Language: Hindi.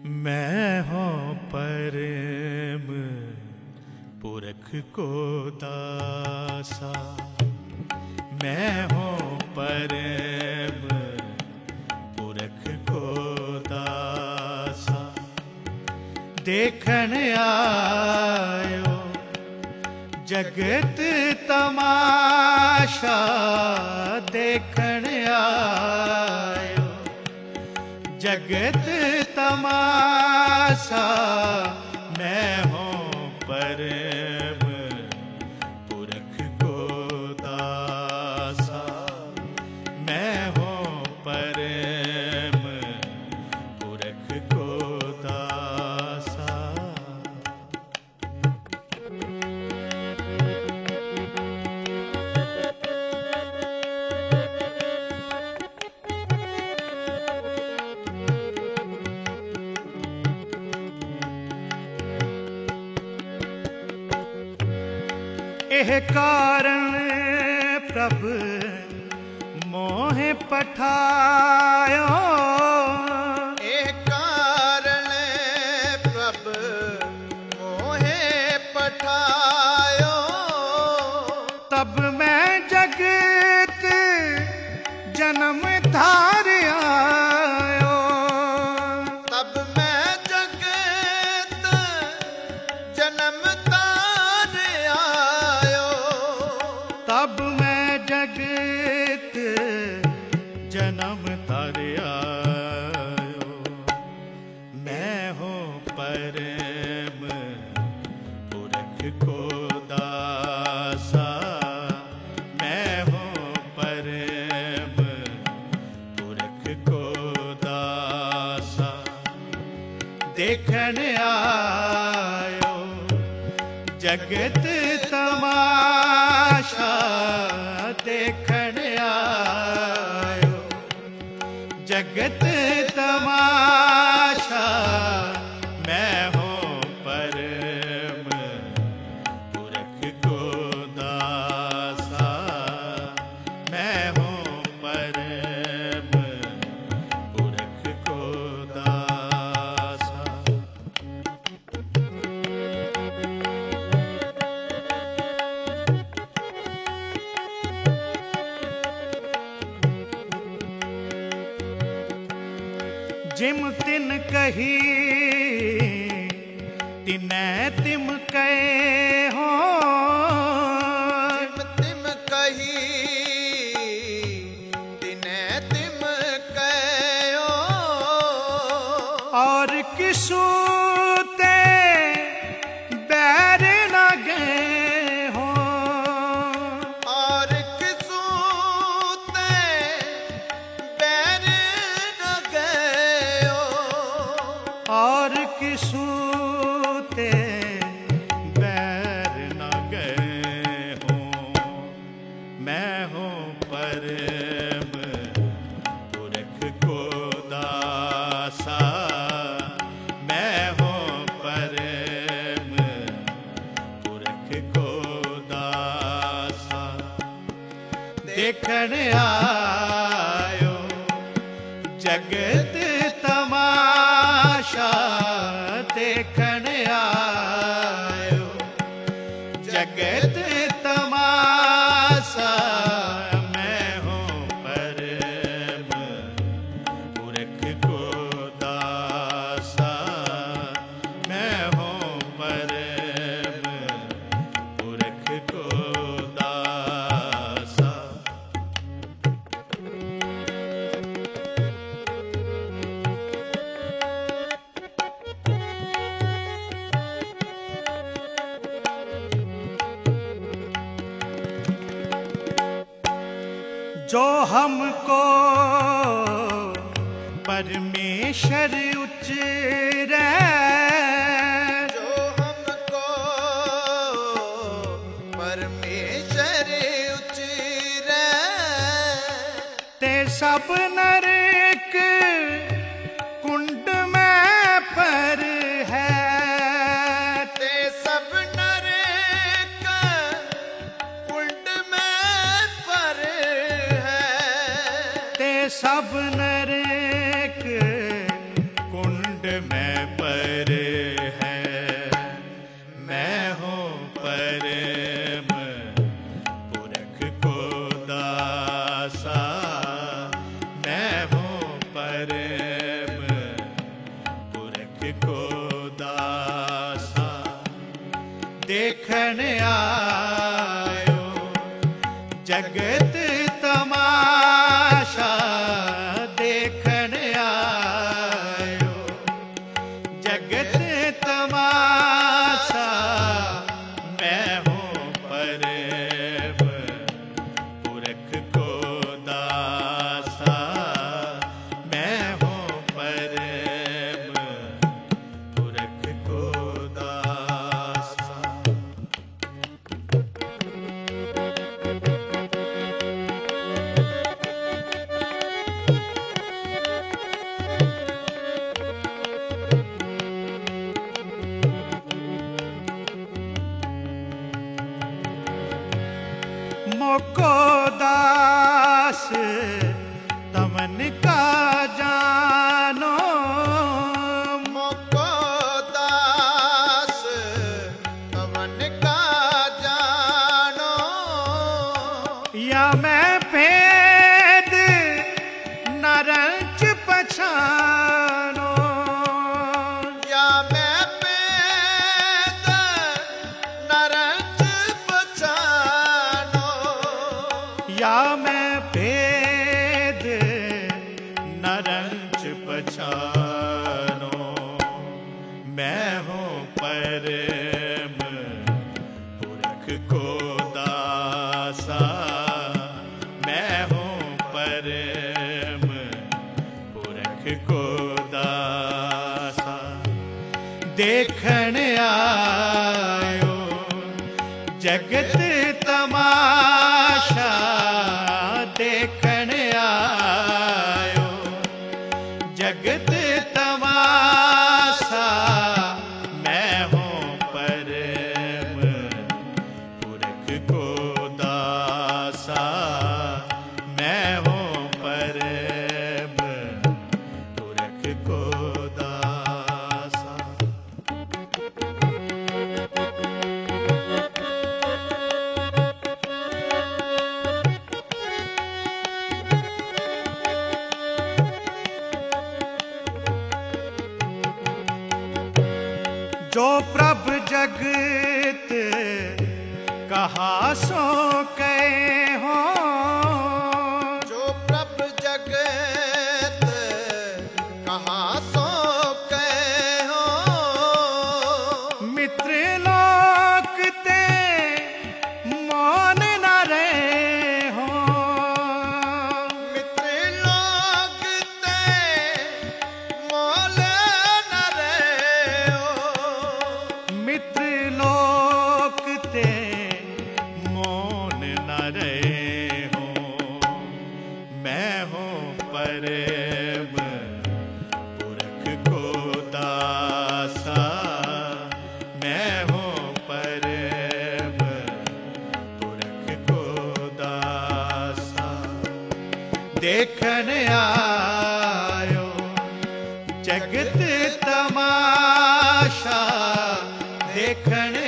मैं हूँ परम पुरख को दासा, मैं हूँ परम पुरख को दासा। देखन आयो जगत तमाशा, देखन आयो जगत तमाशा। मैं हूँ परम पुरख को दासा, मैं हूँ परम पुरख को दासा। एह कारण प्रभ मोह पठायो, एह कारण प्रभ मोह पठायो। तब मैं जगत जन्म धार आयो, तब मैं जगत जन्म तार आयो। तब मैं जगत जन्म तार आयो। मैं हूँ परम पुरख को दासा, मैं हूँ परम पुरख को दासा। देखन आयो जगत तमाशा, देखन आयो जगत तमाशा। मैं हूँ परम पुरख को दासा, मैं हूँ परम पुरख को दासा। जिम तिन कही तिनै तिम कहे हो, जिम तिम कही तिनै तिम कहो। और किसु ते बैर न गए हो, और किसु ते बैर न गयो। और किसु ते बैर न गए हो। मैं हूँ परम पुरख को दासा, मैं हूँ परम पुरख को दासा। देखन आयो जगत तमाशा, देखन आयो जगत तमाशा। मैं हूँ परम पुरख को दासा, मैं हूँ परम पुरख को दासा। जो हमको परमेश्वर उचरे, जो हमको परमेश्वर उचरे। ते सब नरक कुंड में पर है, ते सब नरक कुंड में पर है। ते सब नरक कुंड में परम पुरख को दासा देखण आयो जगत तमाशा देखण आयो जगत तमाशा मैं हूँ परम पुरख को दासा मैं हूँ परम पुरख को दासा। मोको दास तमन का जानो मोको दास तमन का जानो या मैं भेद न रंच पछानो या मैं भेद न रंच पछानो या मैं भेद न रंच पछानो मैं हूँ परम पुरख को दासा मैं हूँ परम पुरख को दासा देखण आयो जगत तमाशा देखण आयो जगत तमाशा मैं हूँ परम पुरख को दासा मैं हूँ परम पुरख को दासा। जो प्रभ जगत कहा सो कहे हो जो प्रभ जगत कहाँ सो कहे हो मित्र लोक ते मौन न रहे हो मित्र लोग ते मोल न रहे हो मित्र लोक ते मौन न रहे हो मैं हूँ परम पुरख को दासा मैं हूँ परम पुरख को दासा देखण आयो जगत तमाशा देखण